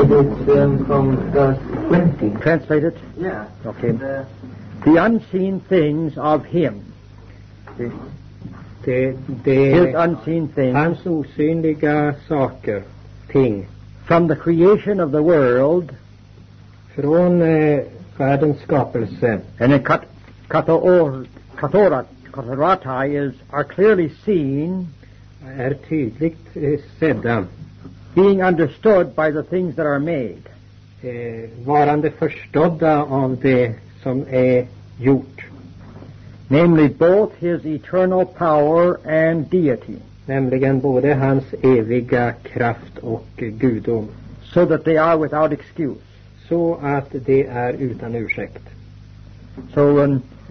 It's from verse 20. Translate it? Yeah. Okay. The unseen things of him. His unseen things. Hans osynliga saker, ting. From the creation of the world. Från världens skapelse. And in Katorata are clearly seen. Är tydligt sedda. Being understood by the things that are made. Varande förstådda av det som är gjort. Namely both his eternal power and deity. Nämligen både hans eviga kraft och gudom. So that they are without excuse. Så att det är utan ursäkt. So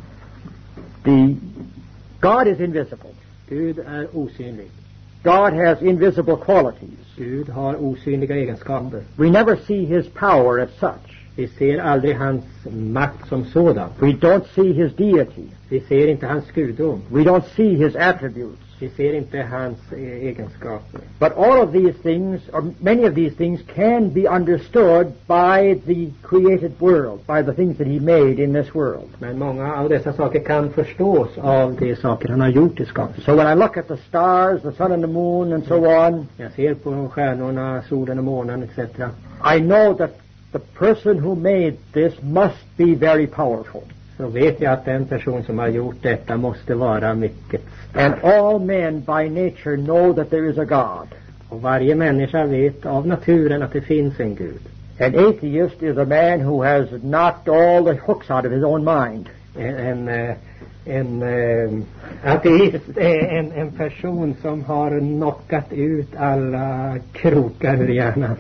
God is invisible. Gud är osynlig. God has invisible qualities. Gud har osynliga egenskaper. We never see his power as such. Vi ser aldrig hans makt som sådan. We don't see his deity. Vi ser inte hans gudom. We don't see his attributes. Vi ser inte hans egenskaper. But all of these things, or many of these things, can be understood by the created world, by the things that he made in this world. Men många av dessa saker kan förstås av de saker han har gjort i skapelsen. So when I look at the stars, the sun and the moon and so on, jag ser på stjärnorna, solen och månen etc. I know that the person who made this must be very powerful. Så vet jag att den person som har gjort detta måste vara mycket stark. And all men by nature know that there is a God. Och varje människa vet av naturen att det finns en Gud. An atheist is a man who has knocked all the hooks out of his own mind. En ateist är en person som har knockat ut alla krokar ur hjärnan.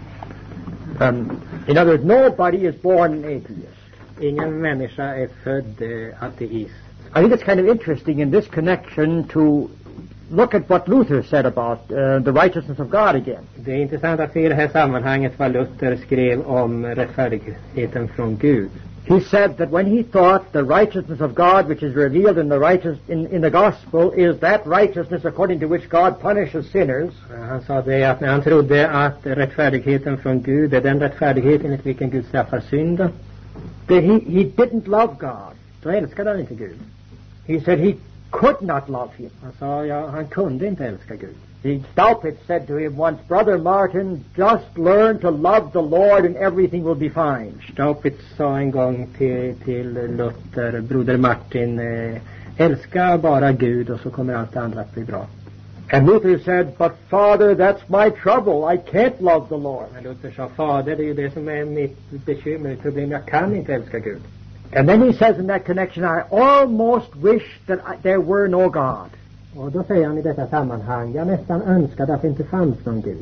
In other words, nobody is born an atheist. Ingen människa är född ateist. I think it's kind of interesting in this connection to look at what Luther said about the righteousness of God again. Det är intressant att se i det här sammanhanget vad Luther skrev om rättfärdigheten från Gud. He said that when he thought the righteousness of God which is revealed in the gospel is that righteousness according to which God punishes sinners. Han sa det att när han trodde att rättfärdigheten från Gud är den rättfärdigheten enligt vilken Gud straffar synden. That he didn't love God. Så älskade han inte Gud. He said he could not love him. Han sa han kunde inte älska Gud. Staupitz said to him once, Brother Martin, just learn to love the Lord and everything will be fine. Staupitz sa en gång till Luther, Broder Martin, älska bara Gud och så kommer allt andra att bli bra. And Luther said, but Father, that's my trouble. I can't love the Lord. Men Luther sa, Fader, det är ju det som är mitt bekymmer, mitt problem. Jag kan inte älska Gud. And then he says in that connection, I almost wish that there were no God. Och då säger han i detta sammanhang, jag nästan önskade att det inte fanns någon Gud.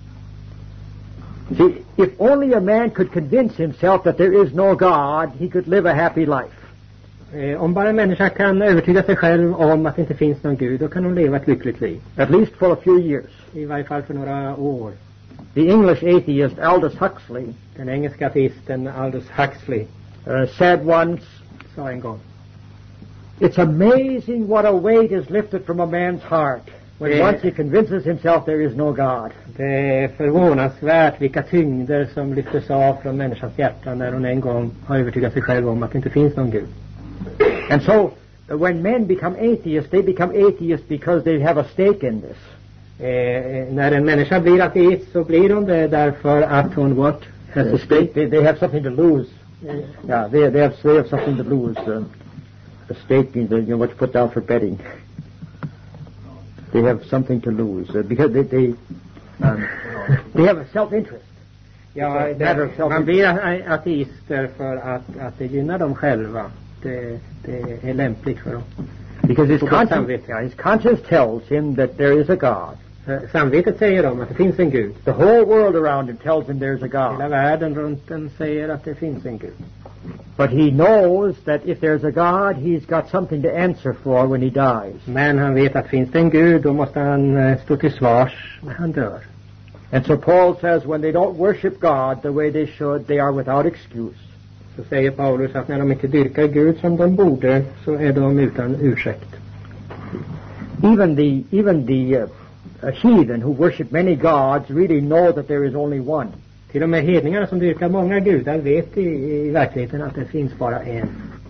See, if only a man could convince himself that there is no God, he could live a happy life. Om bara en människa kan övertyga sig själv om att det inte finns någon Gud, då kan hon leva ett lyckligt liv. At least for a few years. I varje fall för några år. The English atheist Aldous Huxley, den engelska ateisten Aldous Huxley, said once, sa en gång, it's amazing what a weight is lifted from a man's heart when once he convinces himself there is no God. Det är förvånansvärt vilka tyngder som lyftes av från människans hjärta när hon en gång har övertygat sig själv om att det inte finns någon Gud. And so when men become atheists, they become atheists because they have a stake in this. När en människa blir ateist så blir hon det därför att hon has a stake. They have something to lose. Yeah, they have something to lose. A stake is what you put down for betting. They have something to lose because they have a self-interest. Ja, man blir ateister för att det gynnar dem själva. Det är lämpligt för dem. Because his conscience tells him that there is a God. Samvetet säger dem att det finns en Gud. The whole world around him tells him there's a God. Hela världen runt den säger att det finns en Gud. But he knows that if there's a God, he's got something to answer for when he dies. Men han vet att finns det en Gud, då måste han stå till svars när han dör. And so Paul says when they don't worship God the way they should, they are without excuse. Så säger Paulus att när de inte dyrkar Gud som de borde, så är de utan ursäkt. Even the heathen who worship many gods really know that there is only one. Till och med hedningarna som dyrkar många gudar vet i verkligheten att det finns bara en.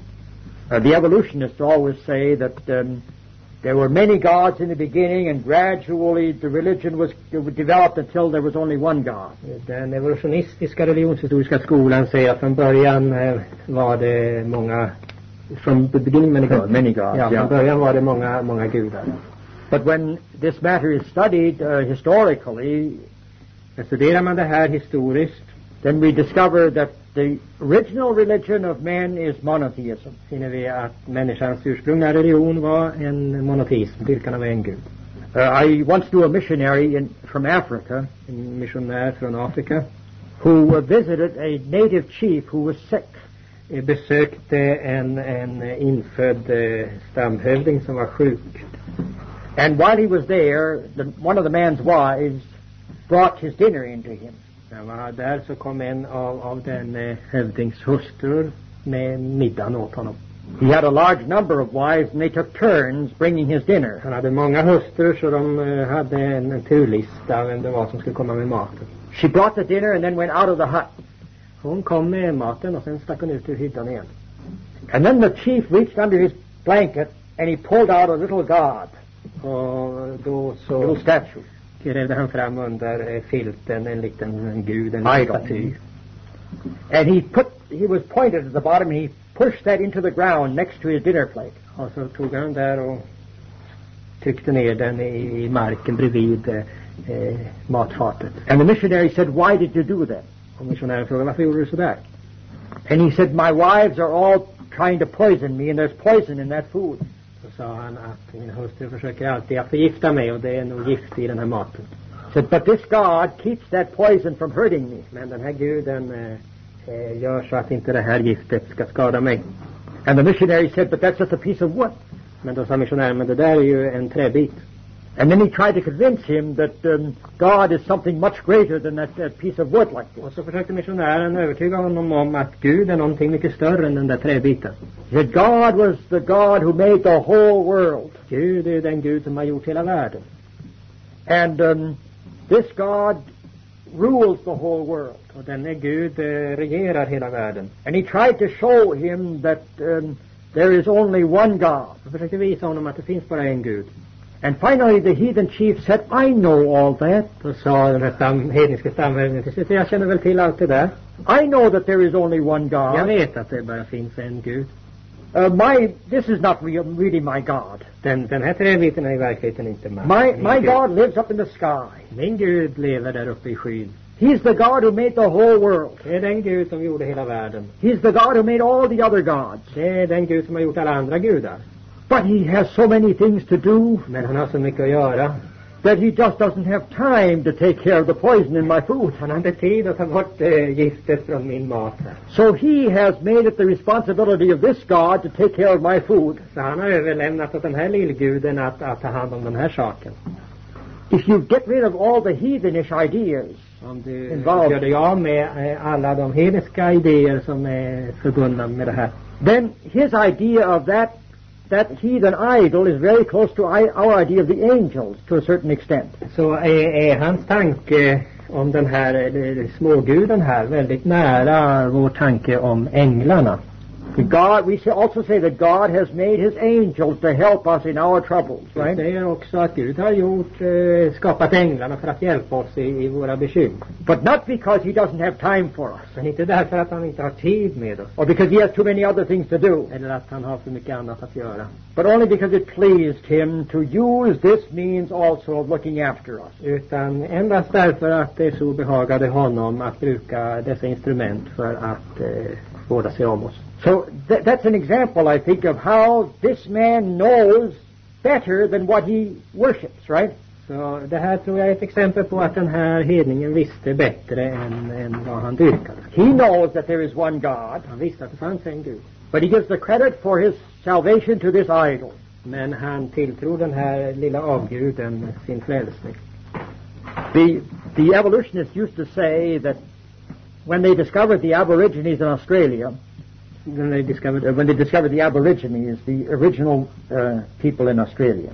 The evolutionists always say that there were many gods in the beginning, and gradually the religion was developed until there was only one God. Den evolutionistiska religionshistoriska skolan säger att från början var det många, from the beginning many gods. Many gods, ja, från början var det många gudar. But when this matter is studied historically, studerar man det här historiskt, then we discover that the original religion of man is monotheism. Finner vi att människans ursprungliga religion var en monoteism, dyrkan av en gud. I once knew a missionary from Africa, en missionär från Afrika, who visited a native chief who was sick. Besökte en infödd stamhövding som var sjuk. And while he was there, one of the man's wives brought his dinner into him. När han var där så kom en av den hövdings hustrur med middagen åt honom. He had a large number of wives and they took turns bringing his dinner. Han hade många hustrur så de hade en turlista vem det var som skulle komma med maten. She brought the dinner and then went out of the hut. Hon kom med maten och sen stack hon ut ur hyddan igen. And then the chief reached under his blanket and he pulled out a little god. Och då så little statue. Grävde han fram under filten en liten gud, en staty. And he was pointed at the bottom and he pushed that into the ground next to his dinner plate. Och så tog han där och tryckte ner den i marken bredvid matfatet. And the missionary said, "Why did you do that?" Och missionären frågade, varför gjorde du så där? And he said, "My wives are all trying to poison me and there's poison in that food." Så sa han att min hustru försöker alltid att förgifta mig och det är nog gift i den här maten. Said, "But this God keeps that poison from hurting me." Men den här guden gör så att inte det här giftet ska skada mig. And the missionary said, "But that's just a piece of wood." Men då sa missionären, men det där är ju en träbit. And then he tried to convince him that God is something much greater than that piece of wood like this. Och så försökte missionären övertyga honom om att Gud är någonting mycket större än den där träbiten. He said God was the God who made the whole world. Gud är den Gud som har gjort hela världen. And this God rules the whole world. Och denne Gud regerar hela världen. And he tried to show him that there is only one God. Han försökte visa honom att det finns bara en Gud. And finally the heathen chief said, "I know all that." Då sa den här hedniska stamhövdingen till slut, jag känner väl till allt det där. I know that there is only one God. Jag vet att det bara finns en Gud. This is not really my God. Den här träbiten är i verkligheten inte my God lives up in the sky. Min Gud lever där uppe i skyn. He's the God who made the whole world. Det är den Gud som gjorde hela världen. He's the God who made all the other gods. Det är den Gud som har gjort alla andra gudar. But he has so many things to do. Men han har så mycket att göra. That he just doesn't have time to take care of the poison in my food. Han har inte tid att ta bort giftet från min mat. So he has made it the responsibility of this God to take care of my food. Så han har överlämnat åt den här lillguden att ta hand om den här saken. If you get rid of all the heathenish ideas, om du gör dig av med alla de hedniska idéer som är förbundna med det här, then his idea of that heathen idol is very close to our idea of the angels to a certain extent. Så är hans tanke om den här småguden här väldigt nära vår tanke om änglarna. We also say that God has made his angels to help us in our troubles, right? Det är också att Gud har skapat änglarna för att hjälpa oss i våra bekymmer. But not because he doesn't have time for us. Men inte därför att han inte har tid med oss. Or because he has too many other things to do. Eller att han har för mycket annat att göra. But only because it pleased him to use this means also of looking after us. Utan endast därför att det så behagade honom att bruka dessa instrument för att vårda sig om oss. So that's an example, I think, of how this man knows better than what he worships, right? Så det här tror jag är ett exempel på att den här hedningen visste bättre än vad han dyrkade. He knows that there is one God. Han visste att det fanns en Gud. But he gives the credit for his salvation to this idol. Men han tilltror den här lilla avguden sin frälsning. The evolutionists used to say that when they discovered the Aborigines in Australia, when they discovered the Aborigines, the original people in Australia.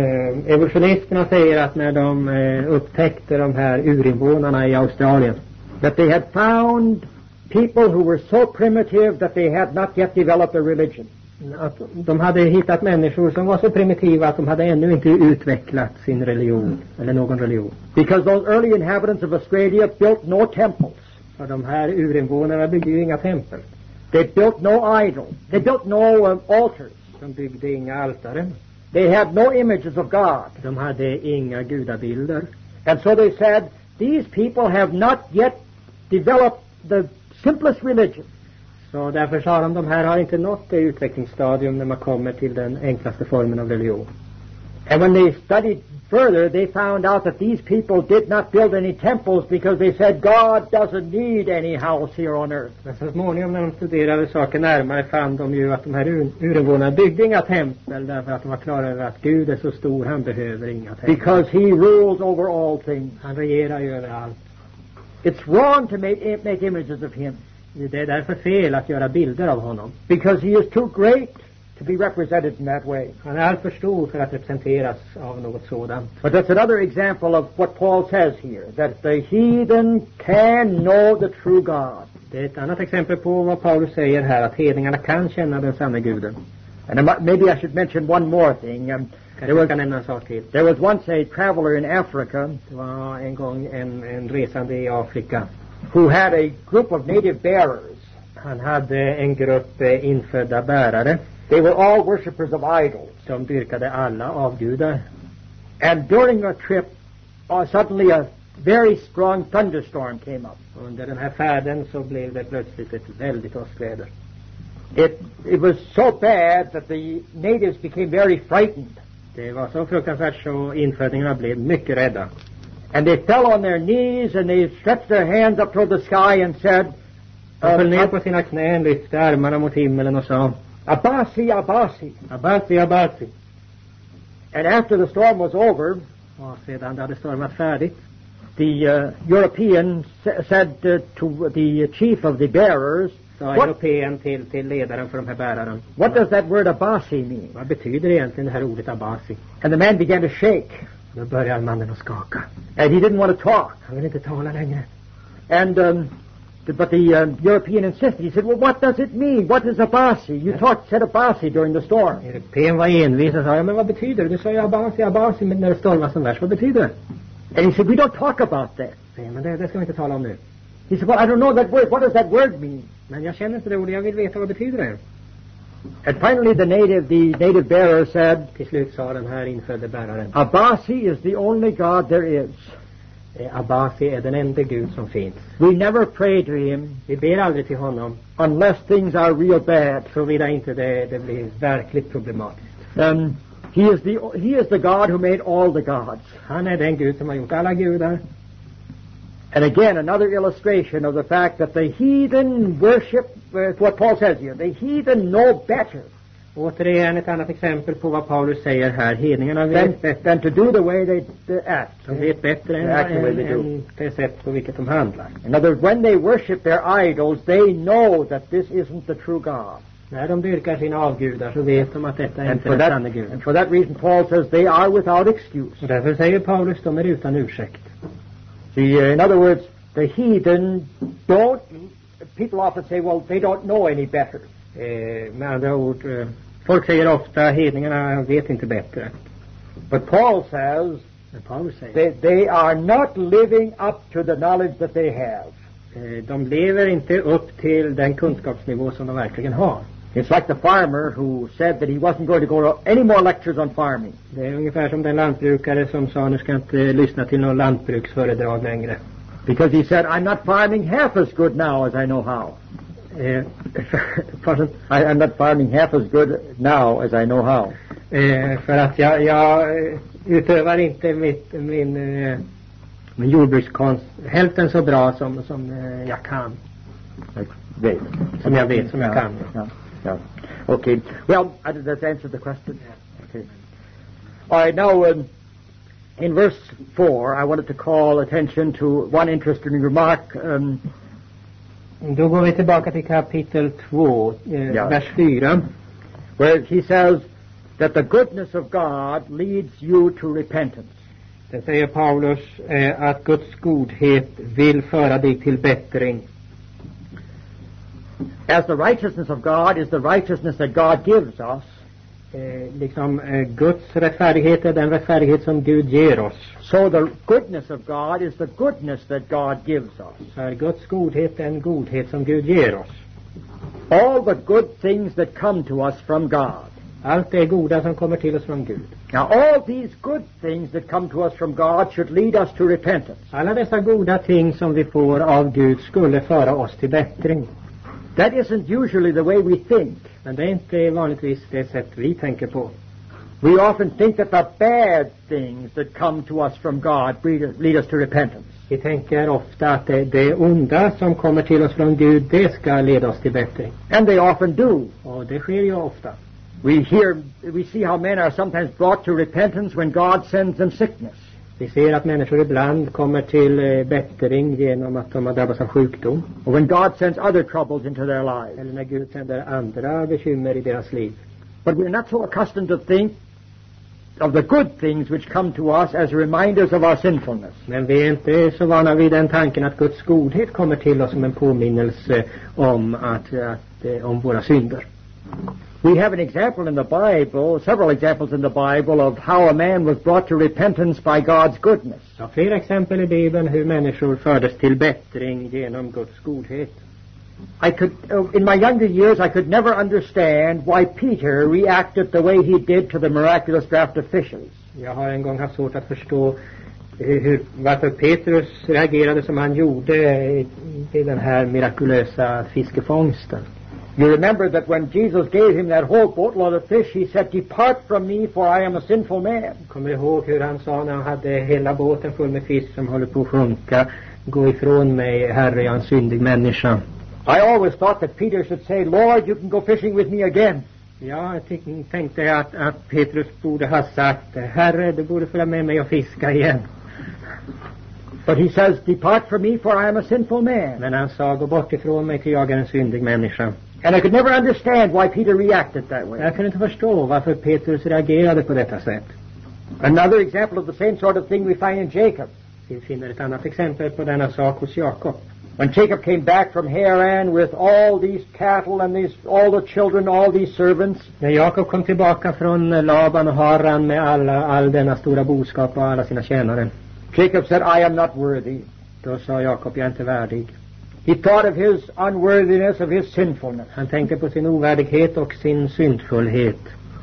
Evolutionisterna säger att när de upptäckte de här urinvånarna i Australien, that they had found people who were so primitive that they had not yet developed a religion. Att de hade hittat människor som var så primitiva att de hade ännu inte utvecklat sin religion eller någon religion. Because those early inhabitants of Australia built no temples. För de här urinvånarna byggde ju inga tempel. They built no idol. They built no altars. De byggde inga altaren. They had no images of God. De hade inga gudabilder. And so they said, these people have not yet developed the simplest religion. Så därför sa de här har inte nått det utvecklingsstadium när man kommer till den enklaste formen av religion. And when they studied further, they found out that these people did not build any temples because they said God doesn't need any house here on earth. Men så småningom när de studerade saken närmare fann de ju att de här urinvånarna byggde inga tempel därför att de var klara över att Gud är så stor, han behöver inga tempel. Because he rules over all things. Han regerar ju över allt. It's wrong to make images of him. Det är därför fel att göra bilder av honom. Because he is too great to be represented in that way. Han är alltför stor för att representeras av något sådant. But that's another example of what Paul says here, that the heathen can know the true God. Det är ett annat exempel på vad Paulus säger här, att hedningarna kan känna den sanna guden. And maybe I should mention one more thing. There was once a traveler in Africa. Det var en gång en resande i Afrika. Who had a group of native bearers. Han hade en grupp infödda bärare. They were all worshippers of idols. De dyrkade alla avgudar. And during a trip, suddenly a very strong thunderstorm came up. Under den här färden så blev det plötsligt ett väldigt åskväder. It was so bad that the natives became very frightened. Det var så fruktansvärt så infödingarna blev mycket rädda. And they fell on their knees and they stretched their hands up toward the sky and said, de föll ner på sina knän, lyfte armarna mot himmelen och sa, Abasi, Abasi. Abasi, Abasi. And after the storm was over, och sedan det hade stormat färdigt, the European said to the chief of the bearers, Europeen till ledaren för de här bäraren, what does that word Abasi mean? Vad betyder egentligen det här ordet Abasi? And the man began to shake. Då började mannen att skaka. And he didn't want to talk. Han ville inte tala längre. And but the European insisted. He said, well, what does it mean? What is Abasi? You said Abasi during the storm. Europeen var envis och sa, ja, men vad betyder det? Du sa ju Abasi, Abasi, men när det stormar som värst, vad betyder det? And he said, we don't talk about that. Nej, men det ska vi inte tala om nu. He said, well, I don't know that word. What does that word mean? Men jag känner inte det ordet, jag vill veta vad betyder det. And finally the native bearer said, till slut sa den här infödde bäraren, Abasi is the only God there is. Abasi är den enda Gud som finns. We never pray to him. Vi ber aldrig till honom. Unless things are real bad. Såvida inte det blir verkligt problematiskt. He is the God who made all the gods. Han är den Gud som har gjort alla gudar. And again, another illustration of the fact that the heathen worship, what Paul says here, the heathen know better. Återigen ett annat exempel på vad Paulus säger här. Hedningarna vet bättre. Than to do the way they act. De vet bättre än det sätt på vilket de handlar. In other words, when they worship their idols, they know that this isn't the true God. När de dyrkar sina avgudar så vet de att detta är inte den sanna Guden. And for that reason Paul says they are without excuse. Och därför säger Paulus de är utan ursäkt. See, in other words, the heathen people often say, well, they don't know any better. Med andra ord, folk säger ofta, hedningarna vet inte bättre. But Paul says, they are not living up to the knowledge that they have. De lever inte upp till den kunskapsnivå som de verkligen har. It's like the farmer who said that he wasn't going to go to any more lectures on farming. Det är ungefär som den lantbrukare som sa, nu ska jag inte lyssna till någon lantbruksföredrag längre. Because he said, I'm not farming half as good now as I know how. I'm not farming half as good now as I know how. För att jag utövar inte min jordbrukskonst hälften så bra som jag kan. Som jag vet, som jag kan. Yeah. Okay. Well, that's answered the question. Okay. All right. Now, in verse 4, I wanted to call attention to one interesting remark. Då går vi tillbaka till kapitel 2, vers 4. Where he says that the goodness of God leads you to repentance. Det säger Paulus att Guds godhet vill föra dig till bättring. As the righteousness of God is the righteousness that God gives us, Guds rättfärdighet är den rättfärdighet som Gud ger oss. so the goodness of God is the goodness that God gives us. Så är Guds godhet den godhet som Gud ger oss. All the good things that come to us from God. Allt det goda som kommer till oss från Gud. Now, all these good things that come to us from God should lead us to repentance. Alla dessa goda ting som vi får av Gud skulle föra oss till bättring. That isn't usually the way we think. Men det är inte vanligtvis det sätt vi tänker på. We often think that the bad things that come to us from God lead us to repentance. Vi tänker ofta att det onda som kommer till oss från Gud, det ska leda oss till bättring. And they often do. Och det sker ju ofta. We see how men are sometimes brought to repentance when God sends them sickness. Vi ser att människor ibland kommer till bättring genom att de har drabbats av sjukdom. Or when God sends other troubles into their lives. Eller när Gud sänder andra bekymmer i deras liv. But we're not so accustomed to think of the good things which come to us as reminders of our sinfulness. Men vi är inte så vana vid den tanken att Guds godhet kommer till oss som en påminnelse om om våra synder. We have an example in the Bible, several examples in the Bible of how a man was brought to repentance by God's goodness. Ja, flera exempel i Bibeln hur människor fördes till bättring genom Guds godhet. In my younger years, I could never understand why Peter reacted the way he did to the miraculous draught of fishes. Jag har en gång haft svårt att förstå varför Petrus reagerade som han gjorde i den här mirakulösa fiskefångsten. You remember that when Jesus gave him that whole boatload of fish, he said, "Depart from me, for I am a sinful man." Kommer ihåg hur han sa när han hade hela båten full med fisk som håller på att sjunka: gå ifrån mig, Herre, jag är en syndig människa. I always thought that Peter should say, "Lord, you can go fishing with me again." Ja, jag tänkte att Petrus borde ha sagt: Herre, du borde följa med mig och fiska igen. But he says, "Depart from me, for I am a sinful man." Men han sa: gå bort ifrån mig, till jag är en syndig människa. And I could never understand why Peter reacted that way. Jag kunde inte förstå varför Petrus reagerade på detta sätt. Another example of the same sort of thing we find in Jacob. Vi finner ett annat exempel på denna sak hos Jakob. When Jacob came back from Haran with all these cattle and all the children, all these servants. När Jakob kom tillbaka från Laban och Haran med all denna stora boskap och alla sina tjänare. Jacob said, "I am not worthy." Då sa Jakob: jag är inte värdig. He thought of his unworthiness, of his sinfulness. Han tänkte på sin ovärdighet och sin syndfullhet.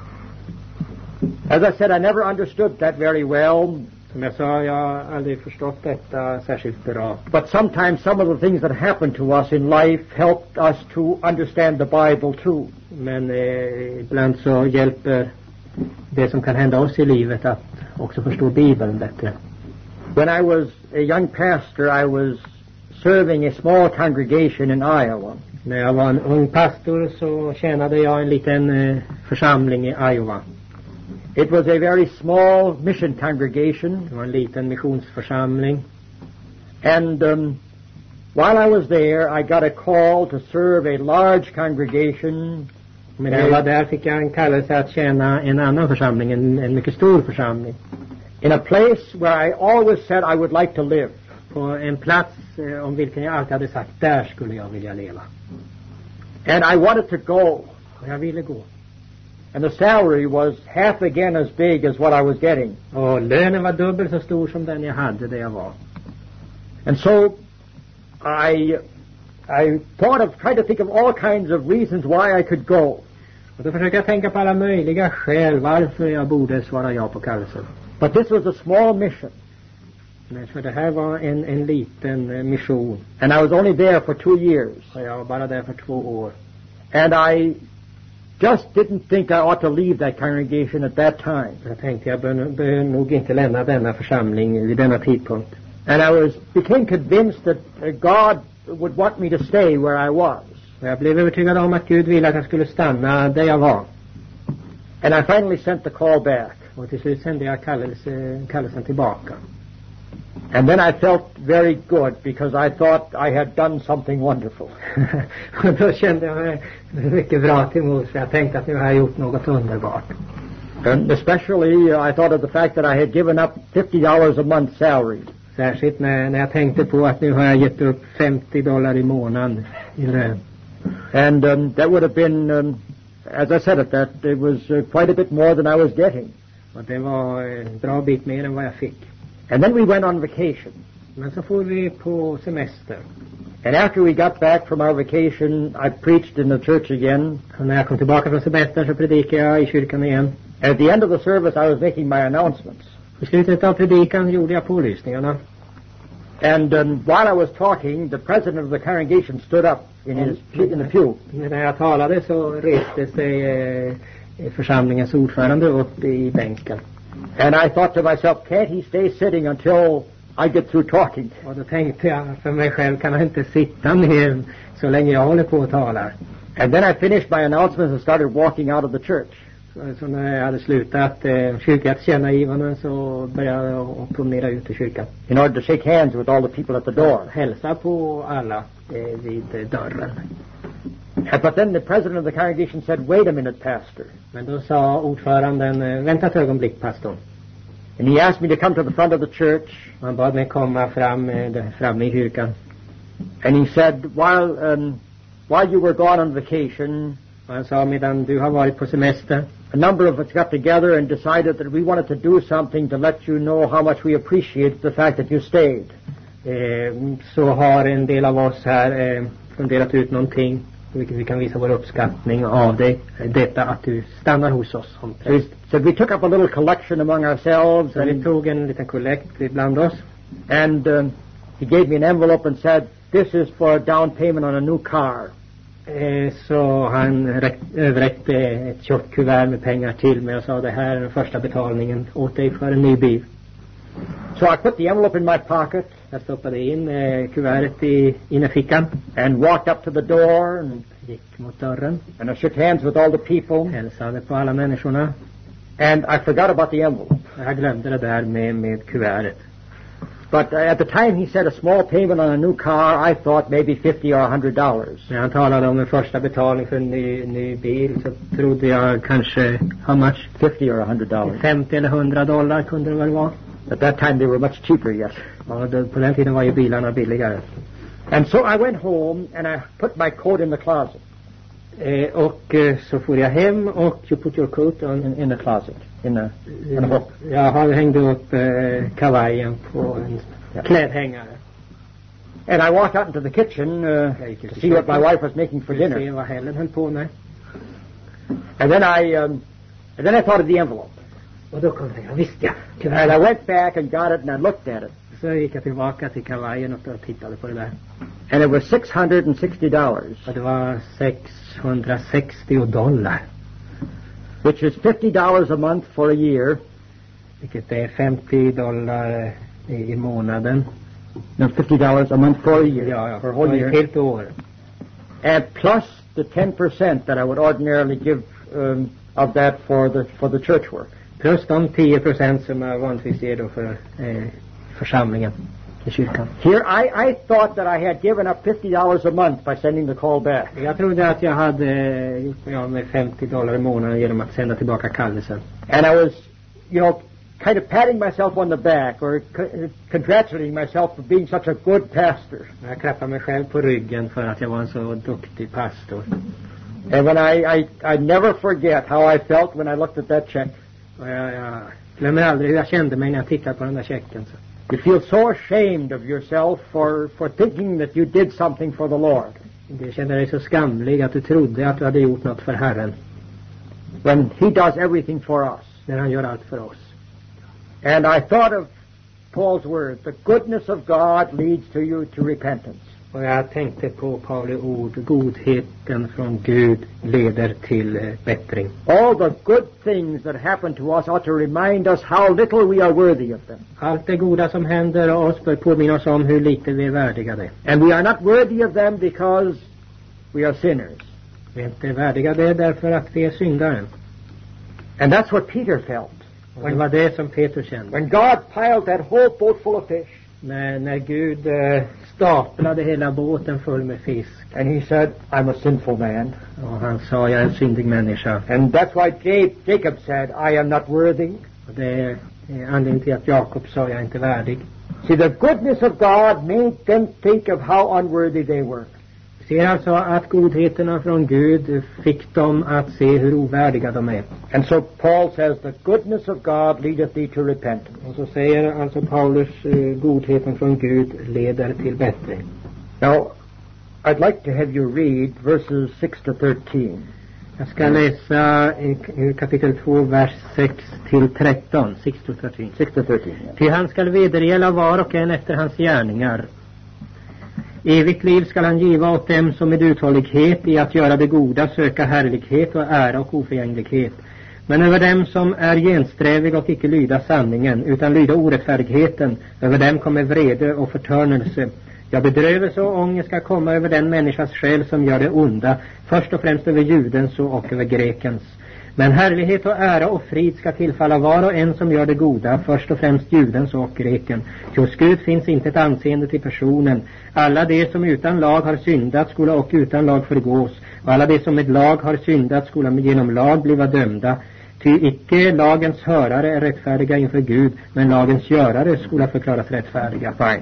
As I said, I never understood that very well. Som jag sa, jag har aldrig förstått detta särskilt bra. But sometimes some of the things that happen to us in life helped us to understand the Bible too. Men ibland så hjälper det som kan hända oss i livet att också förstå Bibeln bättre. When I was a young pastor, I was serving a small congregation in Iowa. När jag var en ung pastor så tjänade jag en liten församling i Iowa. It was a very small mission congregation. Det var en liten missionsförsamling. And while I was there, I got a call to serve a large congregation. Medan jag var där fick jag en kallelse att tjäna en annan församling, en mycket stor församling. In a place where I always said I would like to live. På en plats om vilken jag alltid hade sagt, där skulle jag vilja leva. And I wanted to go. Och jag ville gå. And the salary was half again as big as what I was getting. Och lönen var dubbelt så stor som den jag hade där jag var. And so I tried to think of all kinds of reasons why I could go. Och då försökte jag tänka på alla möjliga skäl varför jag borde svara ja på kallelsen. But this was a small mission. Men för det här var en liten mission. And I was only there for 2 years. Och jag var bara där för 2 år. And I just didn't think I ought to leave that congregation at that time. Jag tänkte jag bör nog inte lämna denna församling vid denna tidpunkt. And I became convinced that God would want me to stay where I was. Och jag blev övertygad om att Gud ville att jag skulle stanna där jag var. And I finally sent the call back. Och till slut sände jag kallelsen tillbaka. And then I felt very good because I thought I had done something wonderful. Och då kände jag mig mycket bra till mods. Jag tänkte att nu har jag gjort något underbart. And especially, I thought of the fact that I had given up $50 a month salary. Särskilt när jag tänkte på att nu har jag gett upp $50 i månaden i lön. And that would have been, as I said that it was quite a bit more than I was getting. Och det var en bra bit mer än vad jag fick. And then we went on vacation. Men så får vi på semester. And after we got back from our vacation, I preached in the church again. Och när jag kom tillbaka från semestern så predikade jag i kyrkan igen. At the end of the service, I was making my announcements. I slutet av predikan gjorde jag pålysningarna. And while I was talking, the president of the congregation stood up in the pew. När jag talade så reste sig församlingens ordförande upp i bänken. And I thought to myself, can't he stay sitting until I get through talking? Och då tänkte jag för mig själv, kan han inte sitta ner så länge jag håller på och talar. And then I finished my announcements and started walking out of the church. Så när jag hade slutat kyrkans tillkännagivanden så började jag promenera ut i kyrkan. In order to shake hands with all the people at the door. Hälsa på alla vid dörren. But then the president of the congregation said, wait a minute, pastor. Men då sa ordföranden, vänta ett ögonblick, pastor. And he asked me to come to the front of the church. Han bad mig komma fram i kyrkan. And he said, while you were gone on vacation, han sa, medan du har varit på semester, a number of us got together and decided that we wanted to do something to let you know how much we appreciate the fact that you stayed. Så har en del av oss här funderat ut någonting, vilket vi kan visa vår uppskattning av dig, detta att du stannar hos oss. So we took up a little collection among ourselves. Så vi tog en liten kollekt bland oss. And he gave me an envelope and said, this is for a down payment on a new car. Så han överräckte ett tjockt kuvert med pengar till mig och sa, det här är den första betalningen åt dig för en ny bil. So I put the envelope in my pocket. Jag stoppade in kuvertet i innerfickan. And walked up to the door. And gick mot dörren. And I shook hands with all the people. Hälsade på alla människorna. And I forgot about the envelope. Jag glömde det där med kuvertet. But at the time he said a small payment on a new car, I thought maybe $50 or $100. När han talade om en första betalning för en ny bil så trodde jag kanske, how much? $50 or $100. 50 eller $100 kunde det väl vara. At that time they were much cheaper, yes. Ja, på den tiden var ju bilarna billigare. And so I went home and I put my coat in the closet. Och så får jag hem och you put your coat in the closet. In a hook. Jag hängde upp kavajen på en klädhängare. And I walked out into the kitchen to see what my wife was making for dinner. Se vad Helen höll på med. And then I thought of the envelope. Och då kom jag, visst ja. And I went back and got it and I looked at it. Så gick jag tillbaka till kavajen och tittade på det där. And it was $660. Och det var $660. Which is $50 a month for a year. Vilket är $50 i månaden. No, $50 a month for a year. Ja, for a whole year. Helt år. And plus the 10% that I would ordinarily give of that for the church work. Plus de 10% som jag vanligtvis ger då för församlingen i kyrkan. Here I thought that I had given up $50 a month by sending the call back. Jag trodde att jag hade gjort mig av med $50 i månaden genom att sända tillbaka kallelsen. And I was, kind of patting myself on the back or congratulating myself for being such a good pastor. Jag klappade mig själv på ryggen för att jag var en så duktig pastor. And when I never forget how I felt when I looked at that check. Och jag glömmer aldrig hur jag kände mig när jag tittade på den där checken. You feel so ashamed of yourself for thinking that you did something for the Lord. Du kände dig så skamlig att du trodde att du hade gjort något för Herren. When He does everything for us. När han gör allt för oss. And I thought of Paul's words, the goodness of God leads to you to repentance. Och jag tänkte på Pauli ord, godheten från Gud leder till bättring. All the good things that happen to us ought to remind us how little we are worthy of them. Allt det goda som händer oss bör påminna oss om hur lite vi är värdiga det. And we are not worthy of them because we are sinners. Vi är inte värdiga det därför att vi är syndare. And that's what Peter felt. Och det var det som Petrus kände. When God piled that whole boat full of fish. När Gud staplade hela båten full med fisk. And he said, I'm a sinful man. Och han sa, jag är en syndig människa. And that's why Jacob said, I am not worthy. Och det är anledningen till att Jakob sa, jag är inte värdig. See, the goodness of God made them think of how unworthy they were. Ser alltså att godheterna från Gud fick dem att se hur ovärdiga de är. And so Paul says, the goodness of God leadeth thee to repentance. Och så säger alltså Paulus, godheten från Gud leder till bättring. Now, I'd like to have you read verses 6 to 13. Jag ska läsa i kapitel 2, vers 6 till 13. 6 to 13. 6 to 13, yes. Ty han skall vedergälla var och en efter hans gärningar. Evigt liv skall han giva åt dem som med uthållighet i att göra det goda söka härlighet och ära och oförgänglighet. Men över dem som är gensträviga och icke lyda sanningen, utan lyda orättfärdigheten, över dem kommer vrede och förtörnelse. Ja, bedrövelse och ångest ska komma över den människas själ som gör det onda, först och främst över judens och över grekens. Men härlighet och ära och frid ska tillfalla var och en som gör det goda, först och främst judens och greken. Hos Gud finns inte ett anseende till personen. Alla de som utan lag har syndat skola och utan lag förgås, och alla de som med lag har syndat skola genom lag bliva dömda. Ty icke lagens hörare är rättfärdiga inför Gud, men lagens görare skola förklaras rättfärdiga. Fine.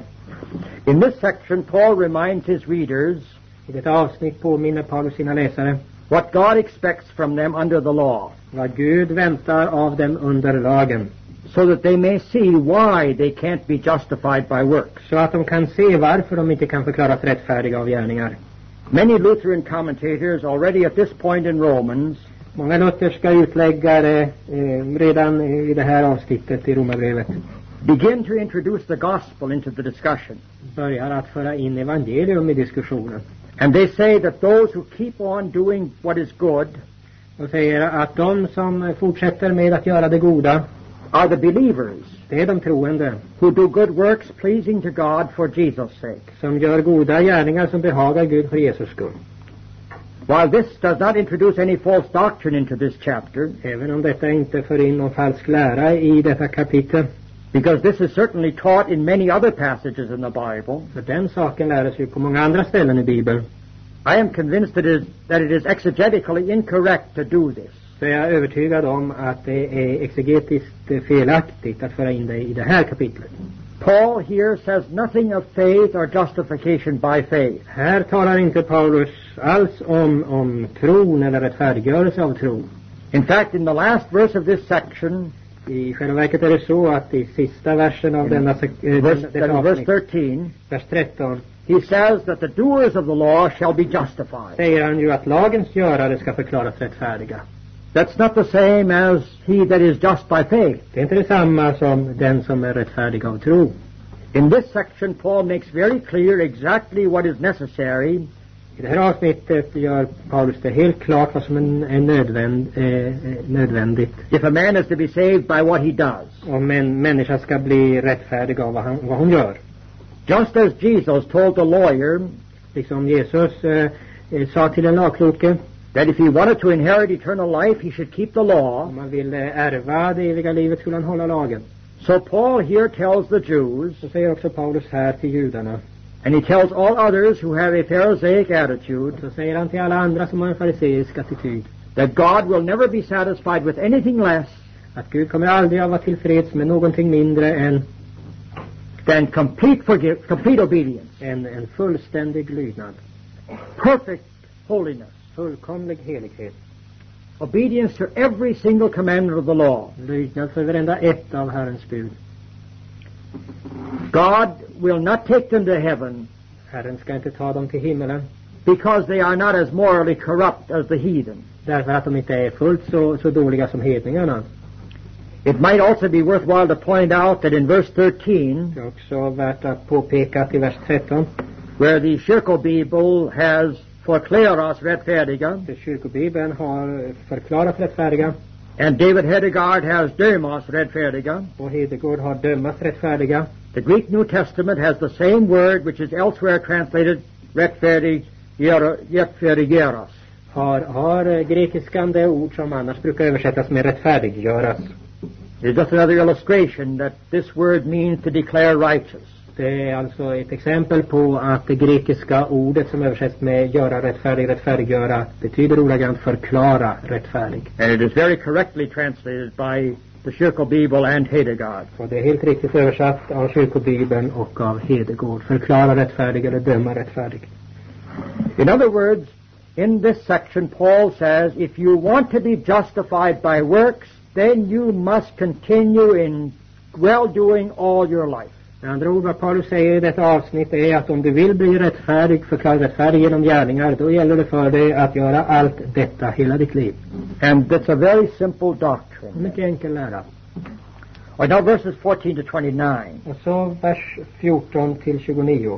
In this section, Paul reminds his readers I detta avsnitt påminner Paulus sina läsare what God expects from them under the law, vad Gud väntar av dem under lagen, so that they may see why they can't be justified by works. så att de kan se varför de inte kan förklaras rättfärdiga av gärningar. Many Lutheran commentators already at this point in Romans Många lutherska utläggare redan i det här avsnittet i Romarbrevet begin to introduce the gospel into the discussion. börjar att föra in evangelium i diskussionen. And they say that those who keep on doing what is good Och säger att de som fortsätter med att göra det goda, are the believers det är de troende who do good works pleasing to God for Jesus' sake. som gör goda gärningar som behagar Gud för Jesus skull. While this does not introduce any false doctrine into this chapter, Även om detta inte för in någon falsk lära i detta kapitel, because this is certainly taught in many other passages in the Bible, för den saken läras ju på många andra ställen i Bibeln, I am convinced that it is exegetically incorrect to do this. så är jag övertygad om att det är exegetiskt felaktigt att föra in det i det här kapitlet. Paul here says nothing of faith or justification by faith. Här talar inte Paulus alls om tron eller rättfärdiggörelse av tro. In fact, in the last verse of this section, I själva verket är det så att i sista versen av verse 13, vers 13, he says that the doers of the law shall be justified. säger han ju att lagens görare ska förklaras rättfärdiga. That's not the same as he that is just by faith. Det är inte detsamma som den som är rättfärdig av tro. In this section, Paul makes very clear exactly what is necessary I det här avsnittet gör Paulus det helt klart vad som är nödvändigt if a man is to be saved by what he does. om en människa ska bli rättfärdig av vad hon gör. Just as Jesus told the lawyer Liksom Jesus sa till en lagkloke, that if he wanted to inherit eternal life, he should keep the law. om man vill ärva det eviga livet skulle han hålla lagen. So Paul here tells the Jews, Så säger också Paulus här till judarna, and he tells all others who have a Pharisaic attitude, så säger han till alla andra som har en fariseisk attityd, that God will never be satisfied with anything less att Gud kommer aldrig att vara tillfreds med någonting mindre än than complete obedience, en fullständig lydnad, perfect holiness, fullkomlig helighet, obedience to every single commandment of the law. lydnad för varenda ett av Herrens bud. God will not take them to heaven Herren ska inte ta dem till himmelen because they are not as morally corrupt as the heathen. därför att de inte är fullt så dåliga som hedningarna. It might also be worthwhile to point out that in verse 13, Det är också värt att påpeka att i vers 13, where the Kyrkobibel has förklarat rättfärdiga, där kyrkobibeln har förklarat rättfärdiga and David Hedegaard has dömas rättfärdiga, och Hedegård har dömas rättfärdiga, the Greek New Testament has the same word which is elsewhere translated rättfärdigeras. har grekiskan det ord som annars brukar översättas med rättfärdiggöras. It's just another illustration that this word means to declare righteous. Det är alltså ett exempel på att det grekiska ordet som översätts med göra rättfärdig, rättfärdiggöra, betyder ordagrant förklara rättfärdig. And it is very correctly translated by the Kyrkobibel and Heidegard. Och det är helt riktigt översatt av Kyrkobibeln och av Heidegard. Förklara rättfärdig eller döma rättfärdig. In other words, in this section Paul says, if you want to be justified by works, then you must continue in well-doing all your life. Med andra ord, vad Paulus säger i detta avsnitt är att om du vill bli rättfärdig, förklara rättfärdig genom gärningar, då gäller det för dig att göra allt detta hela ditt liv. And that's a very simple doctrine. Mycket enkel lära. Or now verses 14 to 29. Och så vers 14 till 29.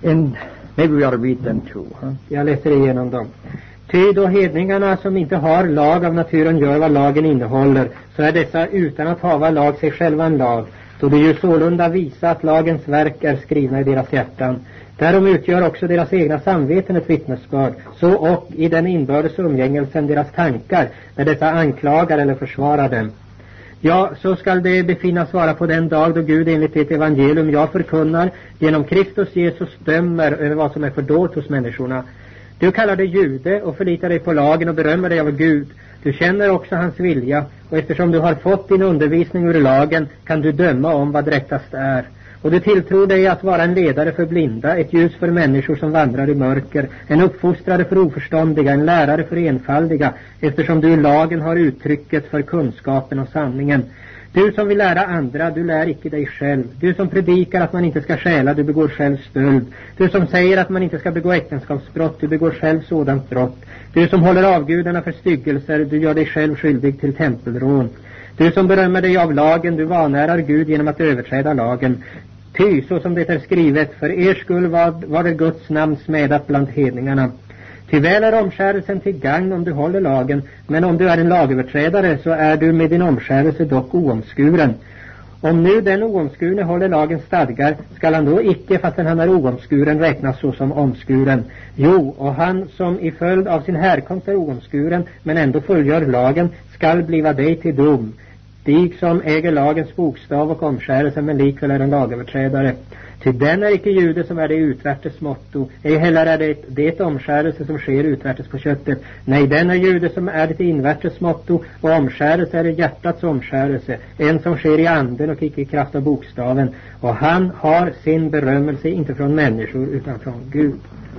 Maybe we ought to read them too. Jag läser igenom dem. Ty då hedningarna som inte har lag av naturen gör vad lagen innehåller, så är dessa utan att hava lag sig själva en lag. Då det ju sålunda visar att lagens verk är skrivna i deras hjärtan. Därom utgör också deras egna samveten ett vittnesbörd. Så och i den inbördes umgängelsen deras tankar, när dessa anklagar eller försvarar dem. Ja, så skall det befinnas vara på den dag då Gud enligt det evangelium jag förkunnar genom Kristus Jesus dömer över vad som är fördolt hos människorna. Du kallar dig jude och förlitar dig på lagen och berömmer dig av Gud. Du känner också hans vilja, och eftersom du har fått din undervisning ur lagen kan du döma om vad rättast är. Och du tilltror dig att vara en ledare för blinda, ett ljus för människor som vandrar i mörker, en uppfostrare för oförståndiga, en lärare för enfaldiga, eftersom du i lagen har uttrycket för kunskapen och sanningen. Du som vill lära andra, du lär icke dig själv. Du som predikar att man inte ska stjäla, du begår själv stöld. Du som säger att man inte ska begå äktenskapsbrott, du begår själv sådant brott. Du som håller avgudarna för styggelser, du gör dig själv skyldig till tempelrån. Du som berömmer dig av lagen, du vanärar Gud genom att överträda lagen. Ty, så som det är skrivet, för er skull var det Guds namn smädat bland hedningarna. Ty väl är omskärelsen till gagn om du håller lagen, men om du är en lagöverträdare så är du med din omskärelse dock oomskuren. Om nu den oomskurne håller lagens stadgar, skall han då icke, fastän han är oomskuren, räknas så som omskuren? Jo, och han som i följd av sin härkomst är oomskuren, men ändå fullgör lagen, skall bliva dig till dom. Dig som äger lagens bokstav och omskärelse, men likväl är en lagöverträdare. Till den är icke jude som är det utvärtes motto, ej heller är det omskärelse som sker utvärtes på köttet. Nej, den är jude som är det invärtes motto, och omskärelse är det hjärtats omskärelse, en som sker i anden och icke i kraft av bokstaven. Och han har sin berömmelse inte från människor utan från Gud.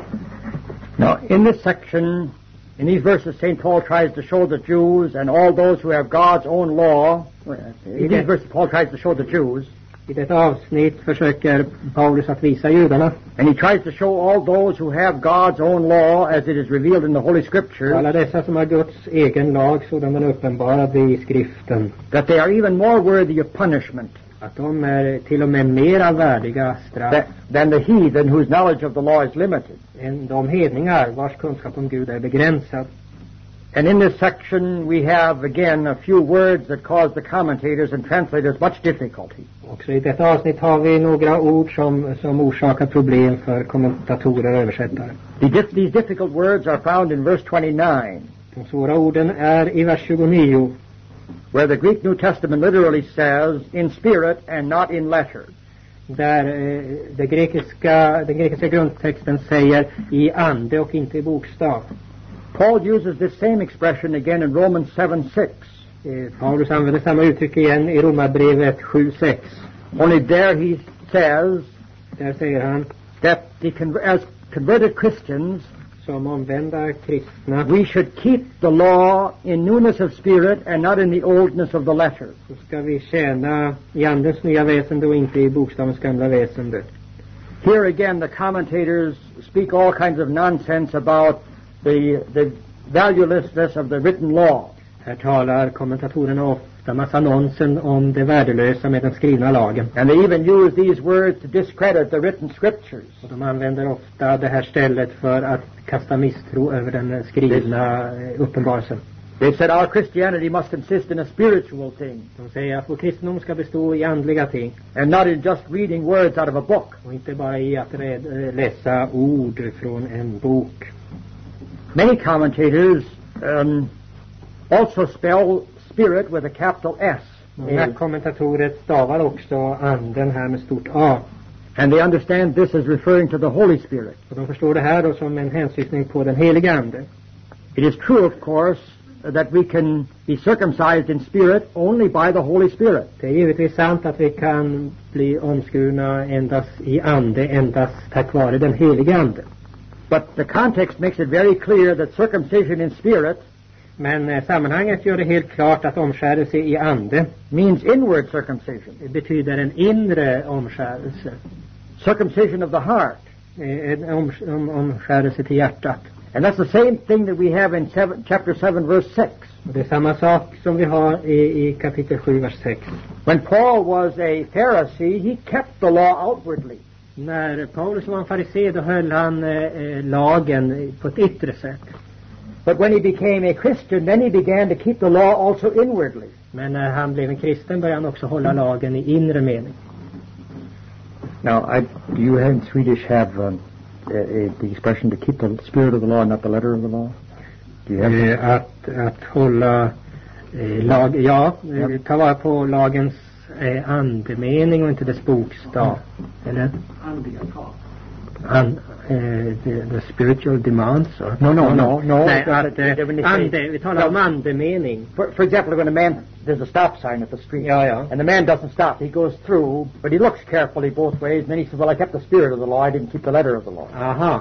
Now, in this section, in these verses, St. Paul tries to show the Jews and all those who have God's own law. In these verses, Paul tries to show the Jews. I detta avsnitt försöker Paulus att visa judarna. And he tries to show all those who have God's own law as it is revealed in the Holy Scriptures. Alla dessa som har Guds egen lag sådan den uppenbarade i skriften. That they are even more worthy of punishment. Att de är till och med mera värdiga straff. Than the heathen whose knowledge of the law is limited. Än de hedningar vars kunskap om Gud är begränsad. And in this section we have again a few words that cause the commentators and translators much difficulty. Också i detta avsnitt har vi några ord som orsakar problem för kommentatorer och översättare. These difficult words are found in verse 29. De svåra orden är i vers 29. Where the Greek New Testament literally says, in spirit and not in letter. Där den grekiska grundtexten säger i ande och inte i bokstav. Paul uses this same expression again in Romans 7:6. Paulus använder samma uttryck igen i Romarbrevet 7:6. Only there he says, där säger han, that as converted Christians, som omvända kristna, we should keep the law in newness of spirit and not in the oldness of the letter. Så ska vi tjäna i andens nya väsende och inte i bokstavens gamla väsende. Here again the commentators speak all kinds of nonsense about the valuelessness of the written law. Här talar kommentatorerna ofta massa nonsen om det värdelösa med den skrivna lagen. And they even use these words to discredit the written scriptures. Och de använder ofta det här stället för att kasta misstro över den skrivna uppenbarelsen. They said our Christianity must consist in a spiritual thing. De säger att vår kristendom ska bestå i andliga ting. And not in just reading words out of a book. Och inte bara i att läsa ord från en bok. Many commentators also spell spirit with a capital S. Många kommentatorer stavar också anden här med stort A. And they understand this as referring to the Holy Spirit. Och de förstår det här då som en hänsyftning på den heliga ande. It is true, of course, that we can be circumcised in spirit only by the Holy Spirit. Det är givetvis sant att vi kan bli omskurna endast i ande, endast tack vare den heliga ande. But the context makes it very clear that circumcision in spirit Men sammanhanget gör det helt klart att omskärelse i ande means inward circumcision. betyder en inre omskärelse. Circumcision of the heart. En omskärelse till hjärtat. And that's the same thing that we have in chapter 7, verse 6. Och det är samma sak som vi har i kapitel 7, vers 6. When Paul was a Pharisee, he kept the law outwardly. När Paulus var en farisé, då höll han lagen på ett yttre sätt. But when he became a Christian, then he began to keep the law also inwardly. Men när han blev en kristen började han också hålla lagen i inre mening. Now, do you in Swedish have the expression to keep the spirit of the law, not the letter of the law? Do you have Att hålla lag, ta vara på lagens andemening och inte dess bokstav. Eller? The spiritual demands or? No. Nej, vi talar om andemening. For example, when a man, there's a stop sign at the street. Ja. And the man doesn't stop. He goes through, but he looks carefully both ways. And then he says, well, I kept the spirit of the law. I didn't keep the letter of the law. Aha.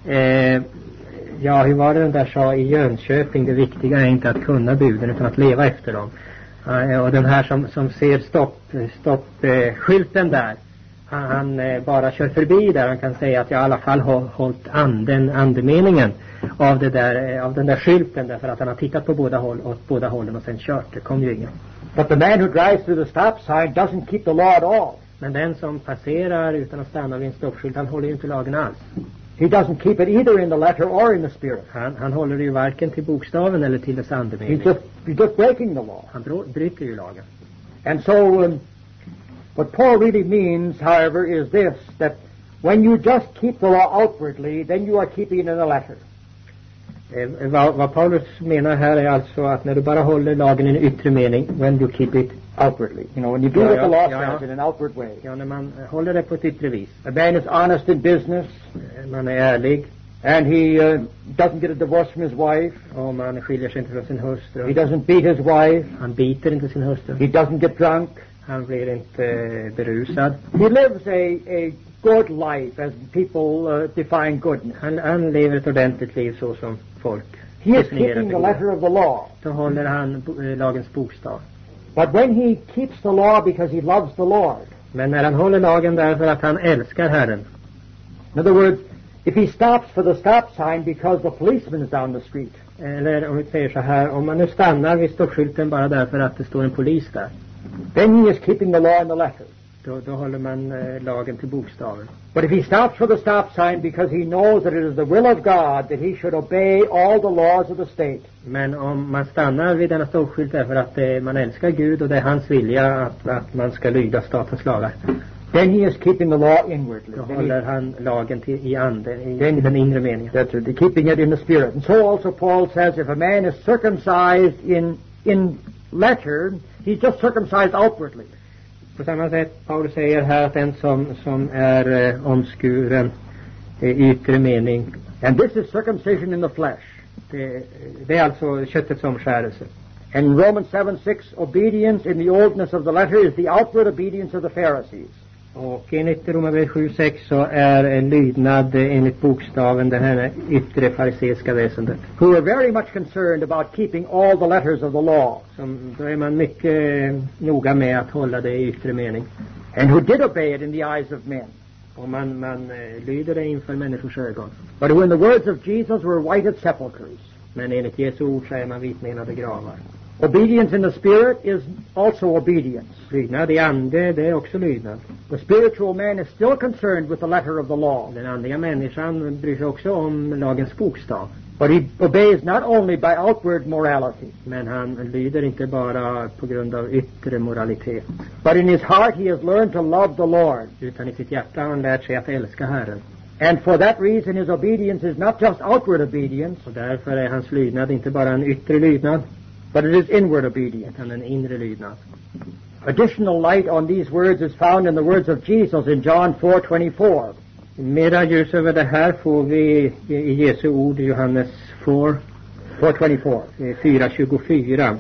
Hur var det den där sa i Jönköping? Det viktiga är inte att kunna buden utan att leva efter dem. Och den här som ser stoppskylten där. Han bara kör förbi där. Han kan säga att jag i alla fall har hållit andemeningen av den där skylten, därför att han har tittat på åt båda hållen och sen kört. Det kom ju ingen. But the man who drives through the stop sign doesn't keep the law at all. Men den som passerar utan att stanna vid en stoppskylt, han håller ju inte lagen alls. He doesn't keep it either in the letter or in the spirit. Han håller ju varken till bokstaven eller till dess andemening. He's just breaking the law. Han bryter ju lagen. And so what Paul really means, however, is this, that when you just keep the law outwardly, then you are keeping it in the letter. Vad Paulus menar här är alltså att när du bara håller lagen i en yttre mening, when you keep it outwardly, when you do what the law says in an outward way. Ja, när man håller det på ett yttre vis. A man is honest in business. Man är ärlig. And he doesn't get a divorce from his wife. Och man skiljer sig inte från sin hustru. He doesn't beat his wife. Han biter inte sin hustru. He doesn't get drunk. Han blir inte berusad. He lives a good life as people define goodness. Han lever ett ordentligt liv så som folk. He is keeping the letter of the law. Då håller han lagens bokstav. But when he keeps the law because he loves the Lord. Men när han håller lagen därför att han älskar Herren. In other words, if he stops for the stop sign because the policeman is down the street. Eller om vi säger så här, om man nu stannar vid stoppskylten bara därför att det står en polis där. Then he is keeping the law in the letter. Då håller man lagen till bokstaven. But if he stops for the stop sign because he knows that it is the will of God that he should obey all the laws of the state. Men om man stannar vid denna stoppskylt därför att man älskar Gud och det är hans vilja att man ska lyda statens lagar. Then he is keeping the law inwardly. Då håller han lagen i den inre meningen. That's it, keeping it in the spirit. And so also Paul says if a man is circumcised in letter, he's just circumcised outwardly. På samma sätt Paulus säger här att den som är omskuren i yttre mening. And this is circumcision in the flesh. Det är alltså köttets omskärelse. And Romans 7:6, obedience in the oldness of the letter is the outward obedience of the Pharisees. Och enligt Romarbrevet 7:6 så är en lydnad enligt bokstaven det här yttre fariseiska väsendet. Who are very much concerned about keeping all the letters of the law. Då är man mycket noga med att hålla det i yttre mening. And who did obey it in the eyes of men. Och man lyder det inför människors ögon. But who in the words of Jesus were whited sepulchres. Men enligt Jesu ord så är man vitmenade gravar. Obedience in the spirit is also obedience. Lydnad i ande, det är också lydnad. The spiritual man is still concerned with the letter of the law. Den andliga människan bryr sig också om lagens bokstav. But he obeys not only by outward morality. Men han lyder inte bara på grund av yttre moralitet. But in his heart he has learned to love the Lord. Utan i sitt hjärta har han lärt sig att älska Herren. And for that reason his obedience is not just outward obedience. Och därför är hans lydnad inte bara en yttre lydnad. But it is inward obedience. Utan en inre lydnad. additional light on these words is found in the words of Jesus in John 4:24. Mera ljus över det här får vi i Jesu ord i Johannes 4:24. 4:24.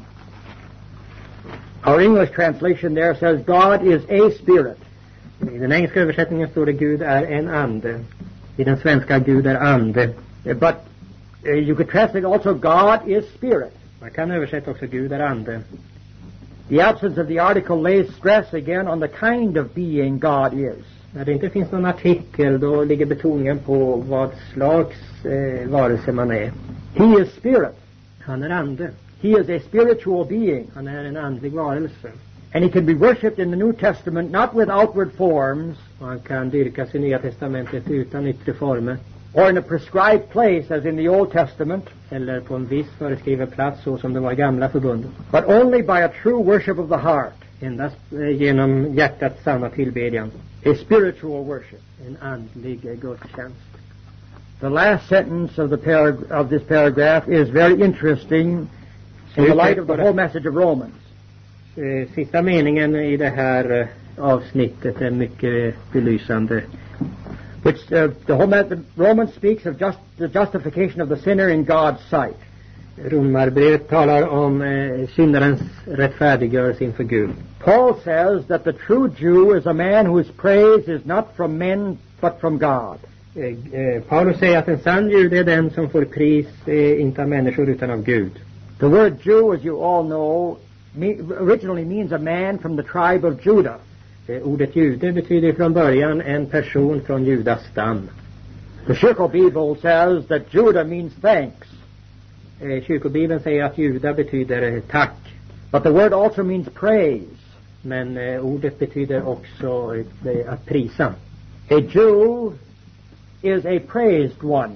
Our English translation there says God is a spirit. I den engelska översättningen står det Gud är en ande. I den svenska Gud är ande. But you could translate also God is spirit. Man kan översätta också Gud är ande. The absence of the article lays stress again on the kind of being God is. När det inte finns någon artikel, då ligger betoningen på vad slags varelse man är. He is spirit. Han är ande. He is a spiritual being. Han är en andlig varelse. And he can be worshipped in the New Testament not with outward forms, Och han kan dyrkas i Nya testamentet utan yttre former. or in a prescribed place as in the Old Testament, Eller på en viss föreskriven plats så som det var i gamla förbundet. but only by a true worship of the heart, Endast genom hjärtats sanna tillbedjan. a spiritual worship. En andlig gudstjänst. The last sentence of of this paragraph is very interesting in the light of the whole message of Romans. Sista meningen i det här avsnittet är mycket belysande. Which Romans speaks of the justification of the sinner in God's sight. Romarbrevet talar om syndarens rättfärdiggörelse inför Gud. Paul says that the true Jew is a man whose praise is not from men but from God. Paulus säger att en sann jude är den som får pris inte av människor utan av Gud. The word Jew, as you all know, originally means a man from the tribe of Judah. Ordet jude betyder från början en person från Judas stam. The Kyrkobibel says that Judah means thanks. Kyrkobibeln säger att juda betyder tack. But the word also means praise. Men ordet betyder också att prisa. A Jew is a praised one.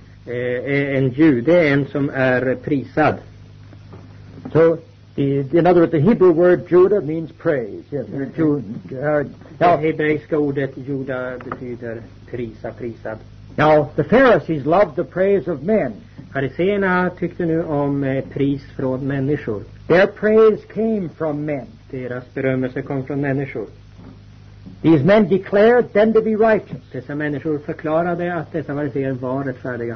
En jude är en som är prisad. So, in other words, the Hebrew word Judah means praise. Yes, Det hebreiska ordet juda betyder prisad. Now, the Pharisees loved the praise of men. Fariséerna tyckte nu om pris från människor. Their praise came from men. Deras berömmelse kom från människor. These men declared them to be righteous. Dessa människor förklarade att dessa fariséer var rättfärdiga.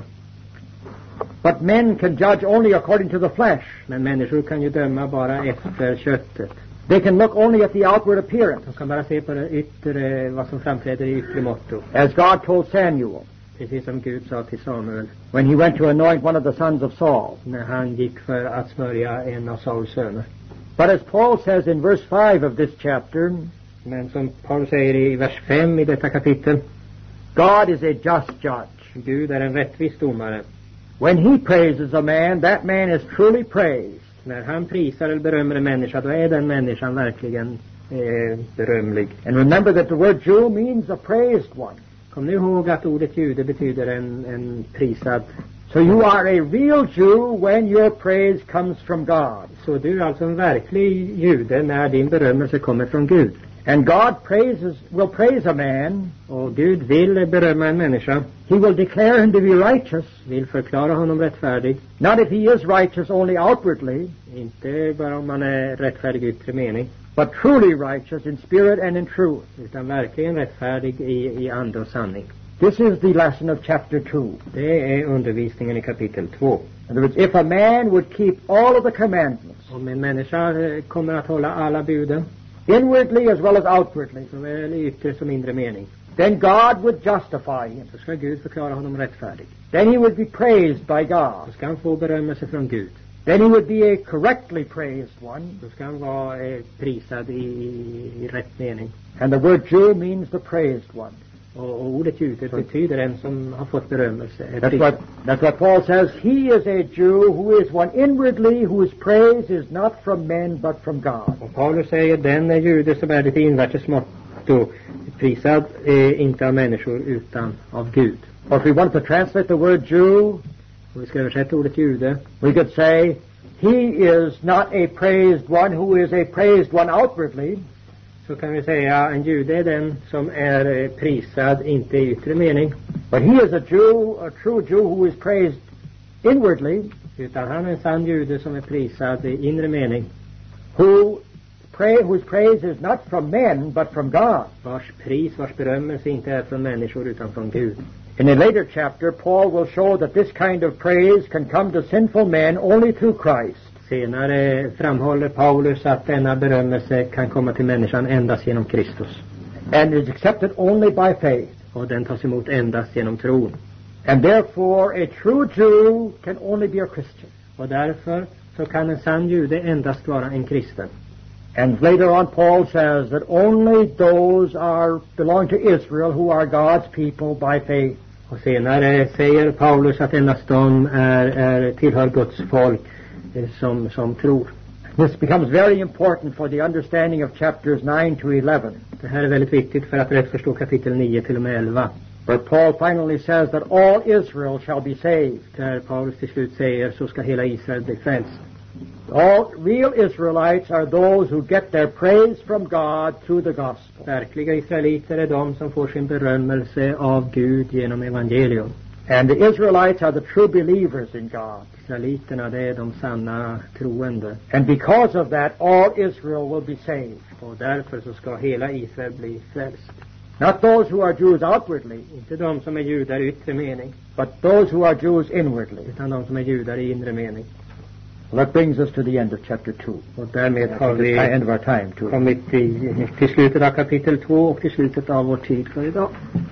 But men can judge only according to the flesh. Men människor kan ju döma bara efter köttet. They can look only at the outward appearance. De kan bara se på det yttre, vad som framträder i yttre motto. As God told Samuel. Precis som Gud sa till Samuel. When he went to anoint one of the sons of Saul. När han gick för att smörja en av Sauls söner. But as Paul says in verse 5 of this chapter. Men som Paulus säger i vers 5 i detta kapitel. God is a just judge. Gud är en rättvis domare. When he praises a man, that man is truly praised. När han prisar eller berömmer en människa, då är den människan verkligen berömlig. And remember that the word Jew means a praised one. Kom nu ihåg att ordet jude betyder en prisad. So you are a real Jew when your praise comes from God. Så du är alltså en verklig jude när din berömmelse kommer från Gud. And God will praise a man. Och Gud vill berömma en människa. He will declare him to be righteous. Vill förklara honom rättfärdig. Not if he is righteous only outwardly. Inte bara om man är rättfärdig i yttre mening. But truly righteous in spirit and in truth. Utan verkligen rättfärdig i ande och sanning. This is the lesson of chapter 2. Det är undervisningen i kapitel 2. In other words, if a man would keep all of the commandments. Om en människa kommer att hålla alla buden. Inwardly as well as outwardly. Såväl i yttre som inre mening. Then God would justify him. Så ska Gud förklara honom rättfärdig. Then he would be praised by God. Så ska han få berömmelse från Gud. Then he would be a correctly praised one. Då ska han vara prisad i rätt mening. And the word Jew means the praised one. Och ordet jude betyder en som har fått berömmelse. That's what Paul says. He is a Jew who is one inwardly whose praise is not from men but from God. Och Paulus säger den är jude som är det invärtes motto. Prisad inte av människor utan av Gud. Or if we want to translate the word Jew, om vi ska översätta ordet jude, we could say he is not a praised one who is a praised one outwardly. Så kan vi säga en jude är den som är prisad inte i yttre mening. But he is a true Jew who is praised inwardly. Utan han är en sann jude som är prisad i inre mening. Who whose praise is not from men but from God. Vars berömmelse inte är från människor utan från Gud. In a later chapter, Paul will show that this kind of praise can come to sinful men only through Christ. Senare framhåller Paulus att denna berömmelse kan komma till människan endast genom Kristus. And is accepted only by faith. Och den tas emot endast genom tron. And therefore a true Jew can only be a Christian. Och därför så kan en sann jude endast vara en kristen. And later on Paul says that only those belong to Israel who are God's people by faith. Och senare säger Paulus att endast de tillhör Guds folk som tror. This becomes very important for the understanding of chapters 9 to 11. Det här är väldigt viktigt för att rätt förstå kapitel 9 till och med 11. Where Paul finally says that all Israel shall be saved. Där Paulus till slut säger så ska hela Israel bli frälst. All real Israelites are those who get their praise from God through the gospel. Verkliga israeliter är de som får sin berömmelse av Gud genom evangelium. And the Israelites are the true believers in God. Israeliterna, det är de sanna troende. And because of that, all Israel will be saved. Och därför så ska hela Israel bli frälst. Not those who are Jews outwardly, inte de som är judar i yttre mening, but those who are Jews inwardly. Utan de som är judar i inre mening. Well, that brings us to the end of chapter 2. Och därmed har vi end of our time too. Kommit till slutet av kapitel 2 och till slutet av vår tid för idag.